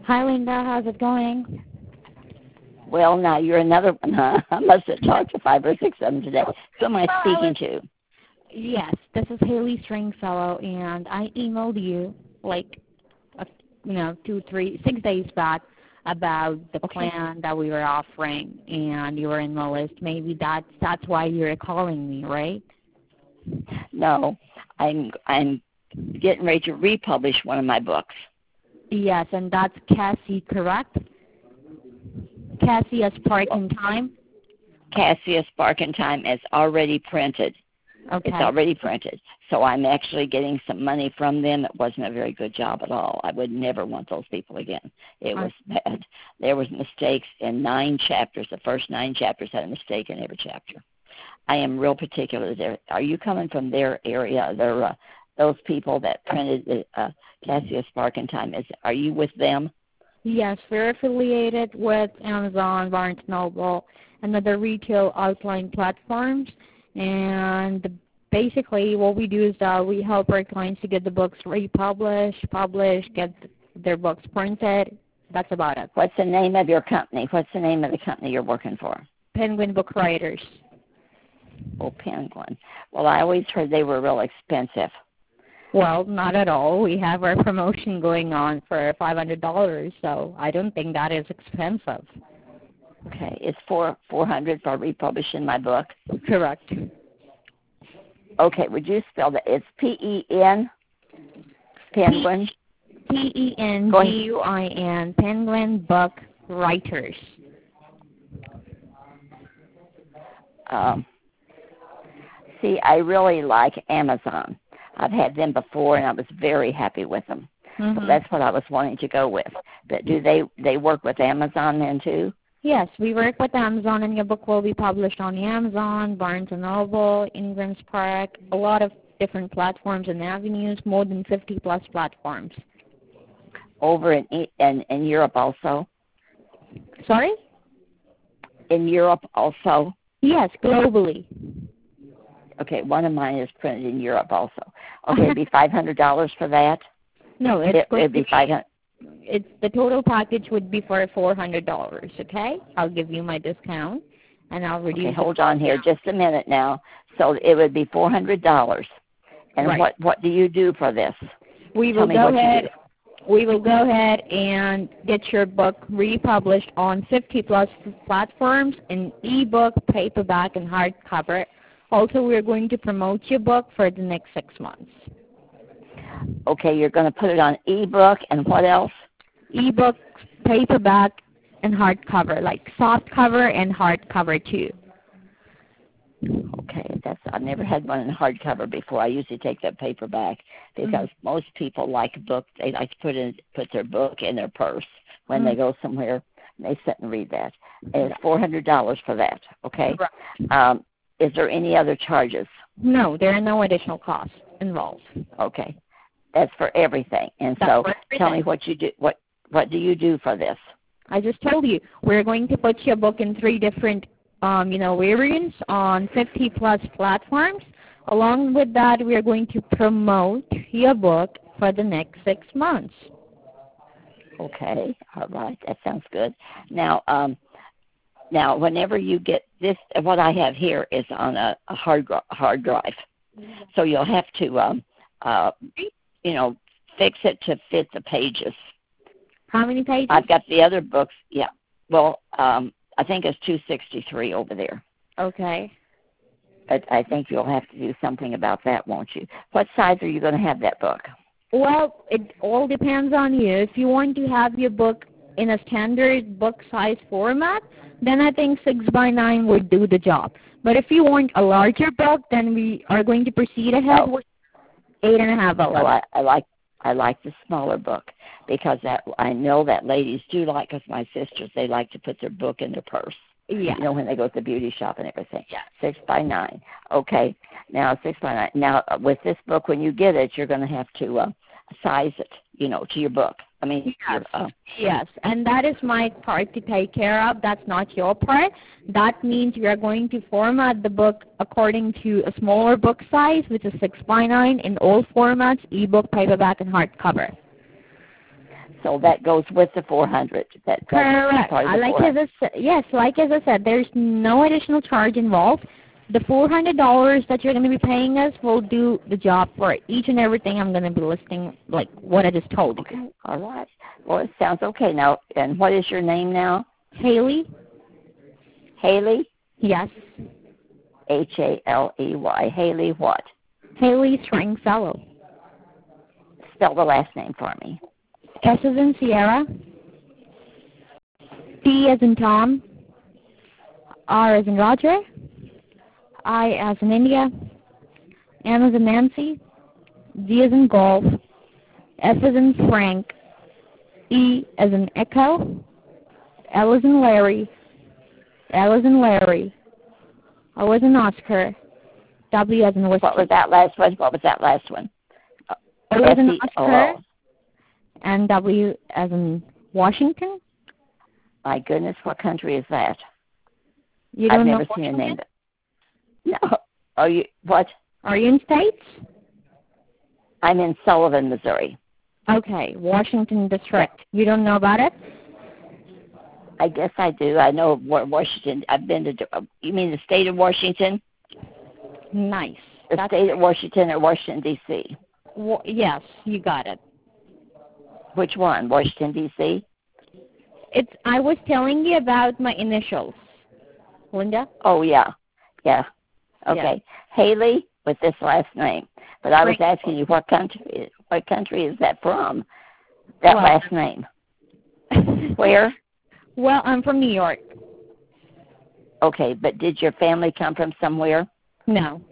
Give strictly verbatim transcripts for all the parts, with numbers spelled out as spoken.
Hi, Linda. How's it going? Well, now you're another one, huh? I must have talked to five or six of them today. Who am I Well, I speaking was, to? yes, this is Haley Stringfellow, and I emailed you like, a, you know, two, three, six days back about the Okay. plan that we were offering, and you were in the list. Maybe that's that's why you're calling me, right? No, I'm I'm getting ready to republish one of my books. Yes, and that's Cassie, correct? Cassie as Park in Time. Cassius Barkentime is already printed. Okay. It's already printed. So I'm actually getting some money from them. It wasn't a very good job at all. I would never want those people again. It was bad. There was mistakes in nine chapters. The first nine chapters had a mistake in every chapter. I am real particular there. Are you coming from their area? Their, uh, those people that printed uh, Cassius Barkentime, is, are you with them? Yes, we're affiliated with Amazon, Barnes and Noble, and other retail outline platforms. And basically what we do is that we help our clients to get the books republished, published, get their books printed. That's about it. What's the name of your company? What's the name of the company you're working for? Penguin Book Writers. Oh, Penguin. Well, I always heard they were real expensive. Well, not at all. We have our promotion going on for five hundred dollars, so I don't think that is expensive. Okay, it's four four hundred for republishing my book. Correct. Okay, would you spell that? It's P E N Penguin. P E N G U I N Penguin Book Writers. Um, see, I really like Amazon. I've had them before, and I was very happy with them. Mm-hmm. So that's what I was wanting to go with. But do they they work with Amazon then too? Yes, we work with Amazon, and your book will be published on the Amazon, Barnes and Noble, Ingrams Park, a lot of different platforms and avenues, more than fifty plus platforms. Over in in, in Europe also? Sorry? In Europe also? Yes, globally. Okay, one of mine is printed in Europe also. Okay, it'd be five hundred dollars for that? No, it's it, going it'd be five hundred. It's the total package would be for four hundred dollars. Okay, I'll give you my discount, and I'll reduce. Okay, hold on here just a minute now. So it would be four hundred dollars. And right. what what do you do for this? We Tell will me go what ahead. You do. We will go ahead and get your book republished on fifty plus platforms in ebook, paperback, and hardcover. Also, we're going to promote your book for the next six months. Okay, you're going to put it on ebook and what else? Ebook, paperback, and hardcover, like soft cover and hardcover too. Okay, that's I've never had one in hardcover before. I usually take that paperback because mm-hmm. most people like a book. They like to put in put their book in their purse when mm-hmm. they go somewhere and they sit and read that. And it's four hundred dollars for that. Okay. Right. Um, is there any other charges? No, there are no additional costs involved. Okay, that's for everything. And that's so, everything. Tell me what you do. What what do you do for this? I just told you we're going to put your book in three different, um, you know, variants on fifty plus platforms. Along with that, we are going to promote your book for the next six months. Okay, all right, that sounds good. Now, um, now, whenever you get this, what I have here is on a, a hard hard drive, so you'll have to, um, uh, you know, fix it to fit the pages. How many pages? I've got the other books. Yeah. Well, um, I think it's two sixty-three over there. Okay. But I think you'll have to do something about that, won't you? What size are you going to have that book? Well, it all depends on you. If you want to have your book in a standard book size format, then I think six by nine would do the job. But if you want a larger book, then we are going to proceed ahead oh. with eight and a half by eleven. Oh, I, I like I like the smaller book because that I know that ladies do like, because my sisters, they like to put their book in their purse. Yeah. You know, when they go to the beauty shop and everything. Yeah. Six by nine. Okay. Now six by nine. Now with this book, when you get it, you're going to have to uh, size it, you know, to your book. I mean, yes. Your, uh, yes, and that is my part to take care of. That's not your part. That means we are going to format the book according to a smaller book size, which is six by nine in all formats, ebook, paperback, and hardcover. So that goes with the four hundred. That, that's Correct. part of I the like four as hundred. I said, yes, like as I said, there's no additional charge involved. The four hundred dollars that you're going to be paying us will do the job for each and everything I'm going to be listing, like what I just told you. Okay, all right. Well, it sounds okay now. And what is your name now? Haley? Haley? Yes. H A L E Y. Haley what? Haley Stringfellow. Spell the last name for me. S as in Sierra. T as in Tom. R as in Roger. I as in India. N as in Nancy. G as in Golf. F as in Frank. E as in Echo. L as in Larry. L as in Larry. O as in Oscar. W as in Whiskey. What was that last one? What was that last one? O as in Oscar. And W as in Washington. My goodness, what country is that? You don't I've know never seen Washington? a name. No. Are you what? Are you in States? I'm in Sullivan, Missouri. Okay, Washington District. You don't know about it? I guess I do. I know Washington. I've been to. You mean the state of Washington? Nice. The That's state of Washington or Washington, D C? Wa- yes, you got it. Which one? Washington, D C? It's. I was telling you about my initials. Linda? Oh, yeah. Yeah. Okay. Yeah. Haley with this last name. But I was Right. asking you what country what country is that from? That Well, last name. Where? Well, I'm from New York. Okay, but did your family come from somewhere? No.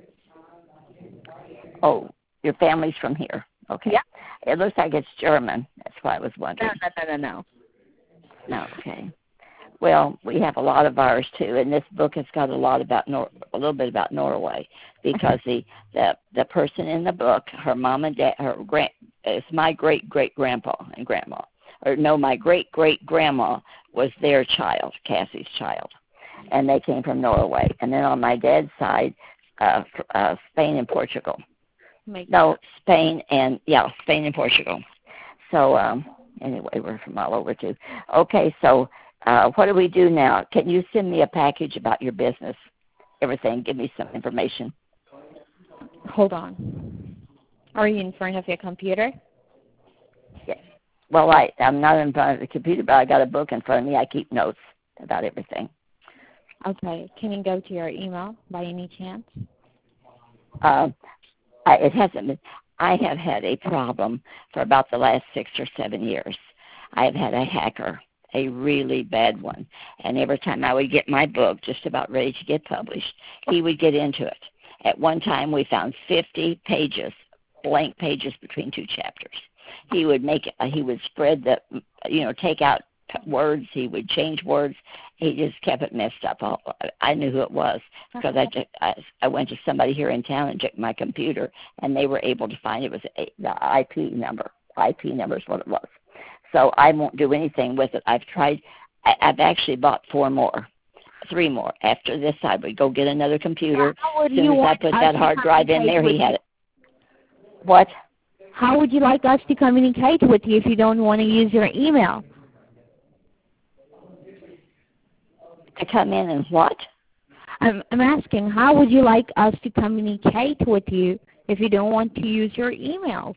Oh, your family's from here. Okay. Yeah. It looks like it's German. That's why I was No, wondering. no, no, no, no. No, okay. Well, we have a lot of ours too, and this book has got a lot about Nor- a little bit about Norway, because the the the person in the book, her mom and dad, her grand, it's my great great grandpa and grandma, or no, my great great grandma was their child, Cassie's child, and they came from Norway. And then on my dad's side, uh, uh, Spain and Portugal. Make No, Spain and yeah, Spain and Portugal. So um, anyway, we're from all over too. Okay, so. Uh, what do we do now? Can you send me a package about your business, everything? Give me some information. Hold on. Are you in front of your computer? Yeah. Well, I, I'm not in front of the computer, but I got a book in front of me. I keep notes about everything. Okay. Can you go to your email by any chance? Uh, I, it hasn't been. I have had a problem for about the last six or seven years. I have had a hacker. A really bad one. And every time I would get my book just about ready to get published, he would get into it. At one time, we found fifty pages, blank pages between two chapters. He would make, uh, he would spread the, you know, take out words. He would change words. He just kept it messed up. All, I knew who it was because I, I, I went to somebody here in town and checked my computer, and they were able to find it was a, the I P number. I P number is what it was. So I won't do anything with it. I've tried. I, I've actually bought four more, three more. After this, I would go get another computer. How would As soon you as I want put us that to hard drive in there, he communicate had with it. What? How would you like us to communicate with you if you don't want to use your email? To come in and what? I'm, I'm asking, how would you like us to communicate with you if you don't want to use your emails?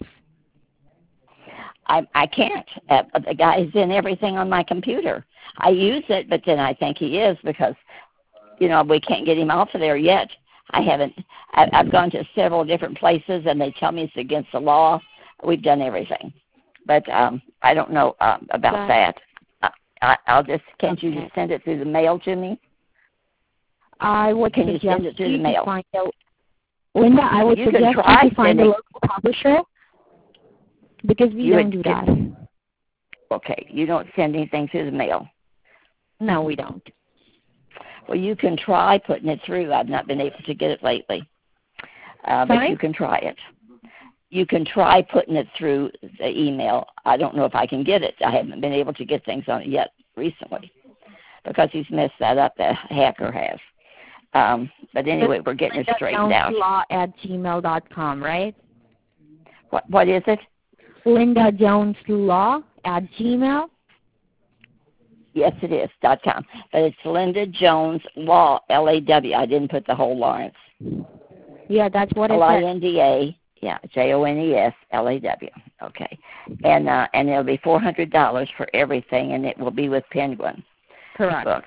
I I can't. Uh, the guy's in everything on my computer. I use it, but then I think he is because, you know, we can't get him off of there yet. I haven't. I, I've gone to several different places, and they tell me it's against the law. We've done everything, but um, I don't know uh, about that. I, I, I'll just. Can't okay. you just send it through the mail to me? I would Can you suggest send it through you the mail? to find a, Linda, I would You suggest can try you to find a sending. local publisher because we You don't would do get- that. Okay, you don't send anything through the mail. No, we don't. Well, you can try putting it through. I've not been able to get it lately, uh, but Sorry? you can try it. You can try putting it through the email. I don't know if I can get it. I haven't been able to get things on it yet recently because he's messed that up. The hacker has. Um, but anyway, we're getting it straightened out. Law at gmail dot com, right? What What is it? Linda Jones Law at Gmail. Yes, it is, dot com. But it's Linda Jones Law, L A W. I didn't put the whole Lawrence. Yeah, that's what it L I says. N D A, yeah, J O N E S, L A W. Okay. And uh, and it'll be four hundred dollars for everything, and it will be with Penguin Correct. Books.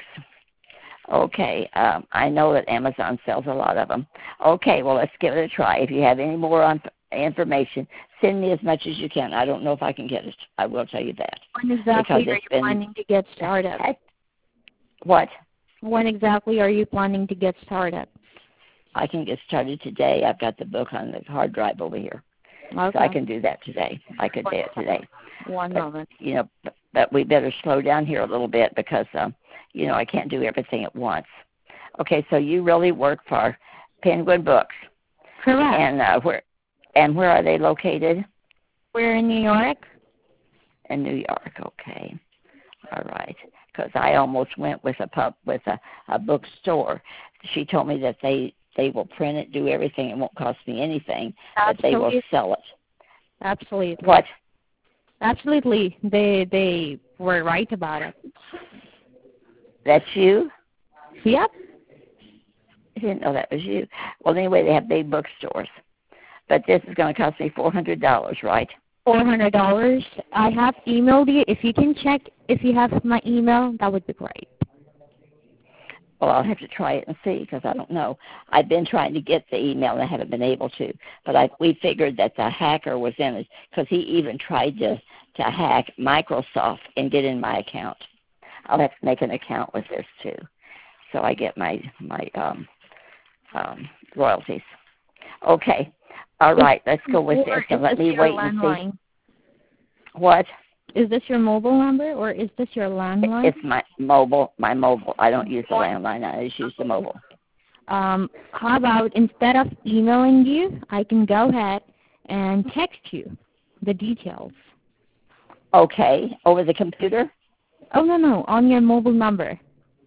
Okay. Um, I know that Amazon sells a lot of them. Okay, well, let's give it a try. If you have any more on information, send me as much as you can. I don't know if I can get it. I will tell you that. When exactly Because are it's you been, planning to get started? What? When exactly are you planning to get started? I can get started today. I've got the book on the hard drive over here. Okay. So I can do that today. I could do it today. One but, moment. You know, but, but we better slow down here a little bit because, um, you know, I can't do everything at once. Okay, so you really work for Penguin Books. Correct. And uh, where and where are they located? We're in New York. In New York. Okay. All right. Because I almost went with a pub with a, a bookstore. She told me that they they will print it, do everything. It won't cost me anything, but they will sell it. Absolutely. What? Absolutely. They they were right about it. That's you? Yep. I didn't know that was you. Well, anyway, they have big bookstores. But this is going to cost me four hundred dollars, right? four hundred dollars. I have emailed you. If you can check if you have my email, that would be great. Well, I'll have to try it and see because I don't know. I've been trying to get the email and I haven't been able to. But I, we figured that the hacker was in it because he even tried to, to hack Microsoft and get in my account. I'll have to make an account with this too, so I get my my um, um, royalties. Okay. All right. Let's go with this and let me wait and see. What? Is this your mobile number or is this your landline? It's my mobile. My mobile. I don't use the landline. I just use the mobile. Um, how about instead of emailing you, I can go ahead and text you the details. Okay. Over the computer? Oh, no, no, on your mobile number.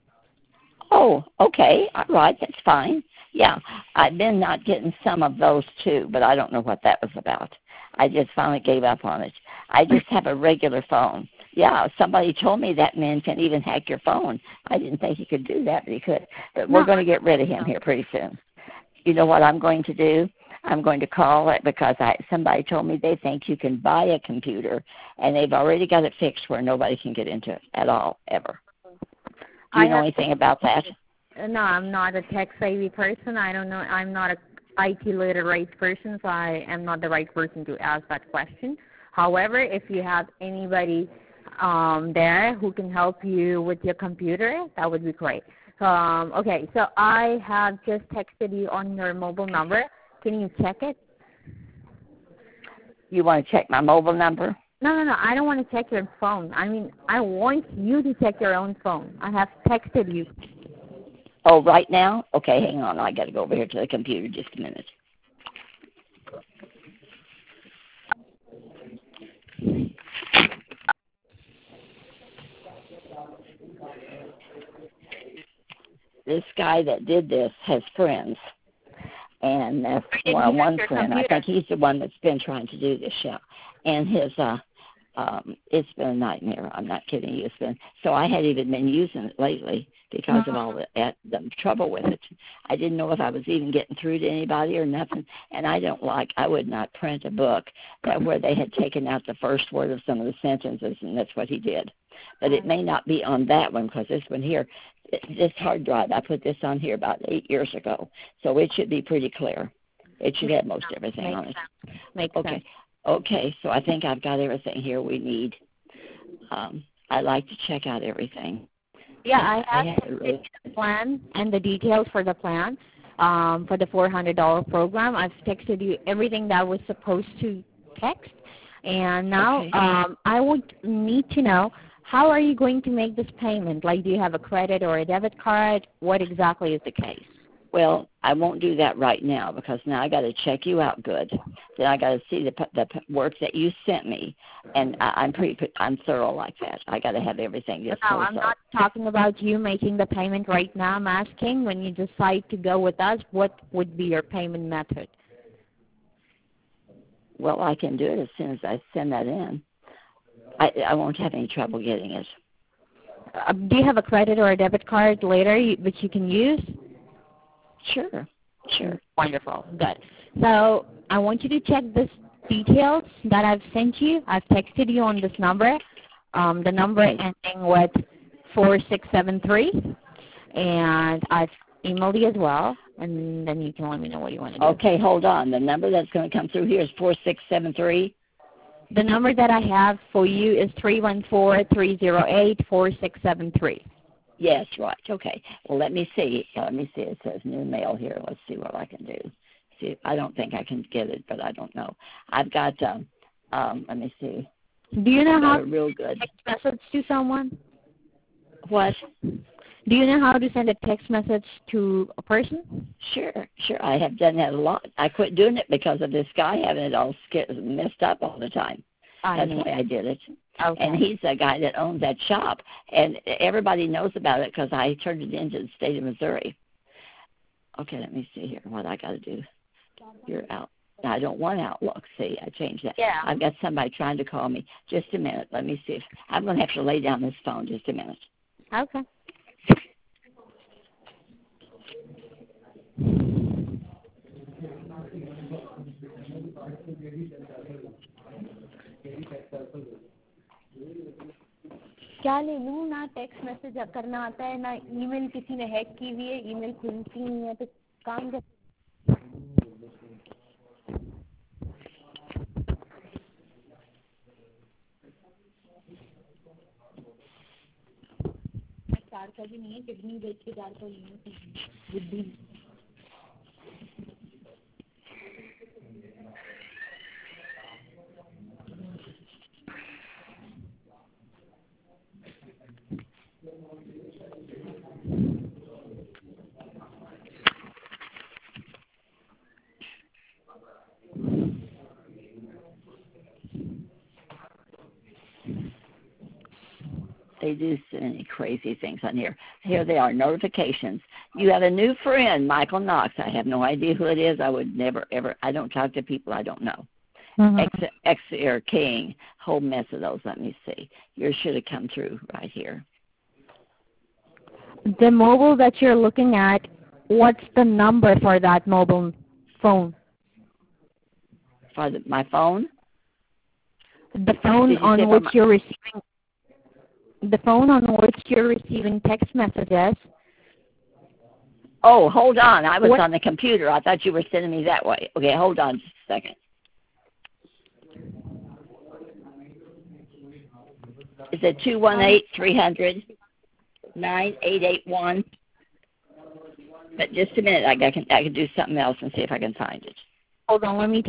Oh, okay. All right. That's fine. Yeah. I've been not getting some of those too, but I don't know what that was about. I just finally gave up on it. I just have a regular phone. Yeah, somebody told me that man can even hack your phone. I didn't think he could do that, but he could. But we're No, going to get rid of him here pretty soon. You know what I'm going to do? I'm going to call it because I somebody told me they think you can buy a computer, and they've already got it fixed where nobody can get into it at all, ever. Do you I know anything about that? No, I'm not a tech-savvy person. I don't know. I'm not a I T literate person, so I am not the right person to ask that question. However, if you have anybody um, there who can help you with your computer, that would be great. Um, okay, so I have just texted you on your mobile number. Can you check it? You want to check my mobile number? No, no, no. I don't want to check your phone. I mean, I want you to check your own phone. I have texted you. Oh, right now? Okay, hang on. I got to go over here to the computer just a minute. This guy that did this has friends. And uh, well, one friend, I think he's the one that's been trying to do this show. And his, uh, um, it's been a nightmare. I'm not kidding you. It's been, so I hadn't even been using it lately because of all the, uh, the trouble with it. I didn't know if I was even getting through to anybody or nothing. And I don't like, I would not print a book that where they had taken out the first word of some of the sentences, and that's what he did. But it may not be on that one because this one here, this hard drive, I put this on here about eight years ago, so it should be pretty clear. It should have most everything Makes on it. Sense. Makes okay. sense. Okay, so I think I've got everything here we need. Um, I like to check out everything. Yeah, I have, I have really... the plan and the details for the plan um, for the four hundred dollars program. I've texted you everything that was supposed to text, and now okay. um, I would need to know, how are you going to make this payment? Like, do you have a credit or a debit card? What exactly is the case? Well, I won't do that right now because now I got to check you out good. Then I got to see the the work that you sent me, and I, I'm pretty I'm thorough like that. I got to have everything just no, I'm so. not talking about you making the payment right now. I'm asking, when you decide to go with us, what would be your payment method? Well, I can do it as soon as I send that in. I, I won't have any trouble getting it. Uh, do you have a credit or a debit card later you, which you can use? Sure, sure. Wonderful, good. So I want you to check this details that I've sent you. I've texted you on this number, um, the number Okay. ending with four six seven three, and I've emailed you as well, and then you can let me know what you want to do. Okay, hold on. The number that's going to come through here is four six seven three. The number that I have for you is three one four, three zero eight, four six seven three. Yes, right. Okay. Well, let me see. Let me see. It says new mail here. Let's see what I can do. See, I don't think I can get it, but I don't know. I've got. Um, um, let me see. Do you know how to real good text message to someone? What? Do you know how to send a text message to a person? Sure, sure. I have done that a lot. I quit doing it because of this guy having it all messed up all the time. I That's mean, why I did it. okay. And he's the guy that owns that shop, and everybody knows about it because I turned it into the state of Missouri. Okay, let me see here what I got to do. You're out. I don't want Outlook. See, I changed that. Yeah. I've got somebody trying to call me. Just a minute. Let me see if I'm going to have to lay down this phone. Just a minute. Okay. क्या ले लूँ ना text message करना आता है ना email किसी ने हैक की हुई है ईमेल खुलती नहीं है तो काम कैसे चार का भी नहीं है किडनी बेच के चार का नहीं है बुद्धि They do so many crazy things on here. Here they are, notifications. You have a new friend, Michael Knox. I have no idea who it is. I would never, ever, I don't talk to people I don't know. Mm-hmm. X, X Air King, whole mess of those. Let me see. Yours should have come through right here. The mobile that you're looking at, what's the number for that mobile phone? For the, my phone? The phone on which my... you're receiving the phone on which you're receiving text messages. Oh, hold on. I was what? on the computer. I thought you were sending me that way. Okay, hold on just a second. Is it two one eight, three hundred, nine eight eight one? But just a minute. I can, I can do something else and see if I can find it. Hold on. Let me